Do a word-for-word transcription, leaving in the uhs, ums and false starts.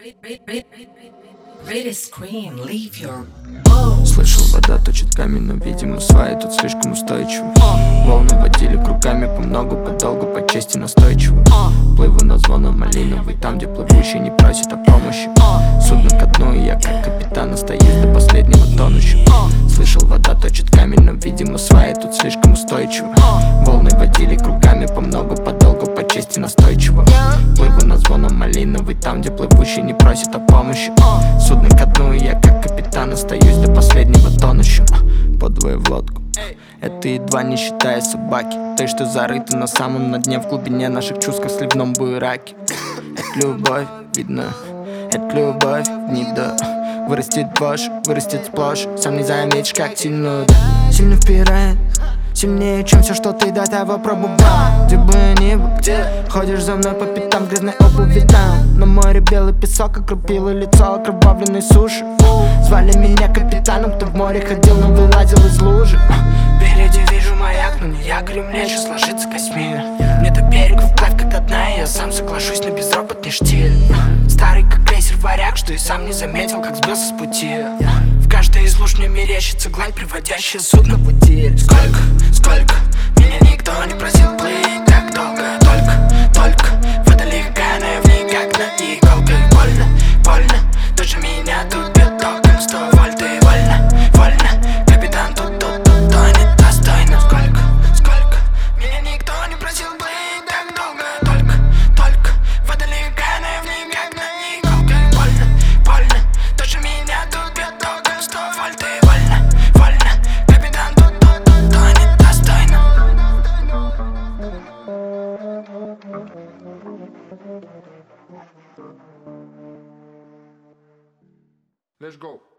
Слышал, вода точит камень, но, видимо, сваи тут слишком устойчивы. Волны водили кругами помногу, подолгу, по чести настойчиво. Плыву на звоном малиновый, там, где плывущий не просит о помощи. Судно ко дну, и я как капитан остаюсь до последнего тонущим. Слышал, вода точит камень, но, видимо, сваи тут слишком устойчивы. Волны водили кругами помногу, подолгу, по чести настойчиво. Плыву на звоном малиновый, там, где плывущий не просит о помощи. Судно ко дну, и я как капитан остаюсь до последнего тонущим. Подвое в лодку, это едва не считая собаки, той, что зарыта на самом на дне, в глубине наших чувств, в сливном буераке. Это любовь, видно, это любовь, не до. Вырастет вошь, вырастет сплошь, сам не заметишь, как сильно, да. Сильно впирает, сильнее, чем все, что ты до того пробовал. Где бы ни был, где ходишь за мной по пятам, грязной обуви там. На море белый песок окропило лицо окровавленной суши. Звали меня капитаном, кто в море ходил, но вылазил из лужи. Впереди вижу маяк, но не якорь, мне еще сложиться косьми. Мне до берега вплавь как одна, и я сам соглашусь на безропотный штиль. Старый как крейсер варяг, что и сам не заметил, как сбился с пути. В каждой из луж мне мерещится гладь, приводящая судно в утиль. Сколько, сколько, меня никто не просил плыть так долго. Только, только, вода легкая, но я в ней как на иголках. Больно, больно, даже меня тут бьет током. Сто вольт и вольно, вольно, капитан тут, тут, тут тонет достойно. Сколько, сколько, меня никто не просил плыть так долго. Только, только, вода легкая, но я в ней как на иголках. Больно, больно, даже меня тут бьет током. Сто вольт и вольно, вольно, капитан тут, тут, тут тонет достойно. Let's go.